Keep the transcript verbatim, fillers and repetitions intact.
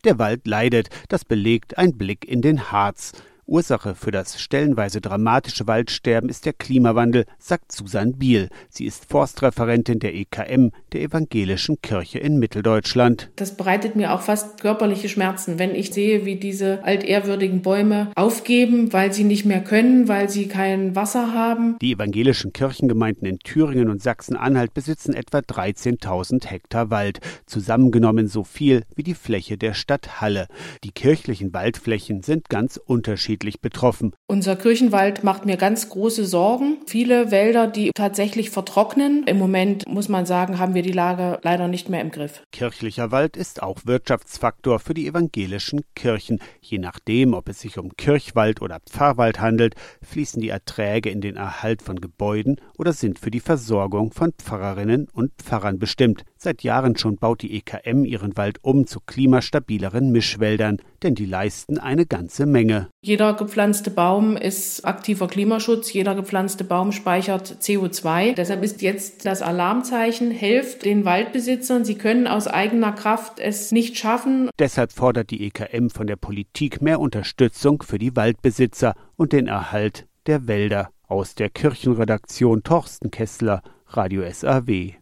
Der Wald leidet, das belegt ein Blick in den Harz. Ursache für das stellenweise dramatische Waldsterben ist der Klimawandel, sagt Susanne Biel. Sie ist Forstreferentin der E K M, der Evangelischen Kirche in Mitteldeutschland. Das bereitet mir auch fast körperliche Schmerzen, wenn ich sehe, wie diese altehrwürdigen Bäume aufgeben, weil sie nicht mehr können, weil sie kein Wasser haben. Die evangelischen Kirchengemeinden in Thüringen und Sachsen-Anhalt besitzen etwa dreizehntausend Hektar Wald, zusammengenommen so viel wie die Fläche der Stadt Halle. Die kirchlichen Waldflächen sind ganz unterschiedlich betroffen. Unser Kirchenwald macht mir ganz große Sorgen. Viele Wälder, die tatsächlich vertrocknen. Im Moment, muss man sagen, haben wir die Lage leider nicht mehr im Griff. Kirchlicher Wald ist auch Wirtschaftsfaktor für die evangelischen Kirchen. Je nachdem, ob es sich um Kirchwald oder Pfarrwald handelt, fließen die Erträge in den Erhalt von Gebäuden oder sind für die Versorgung von Pfarrerinnen und Pfarrern bestimmt. Seit Jahren schon baut die E K M ihren Wald um zu klimastabileren Mischwäldern, denn die leisten eine ganze Menge. Jeder gepflanzte Baum ist aktiver Klimaschutz, jeder gepflanzte Baum speichert C O zwei. Deshalb ist jetzt das Alarmzeichen, helft den Waldbesitzern, sie können aus eigener Kraft es nicht schaffen. Deshalb fordert die E K M von der Politik mehr Unterstützung für die Waldbesitzer und den Erhalt der Wälder. Aus der Kirchenredaktion Torsten Kessler, Radio S A W.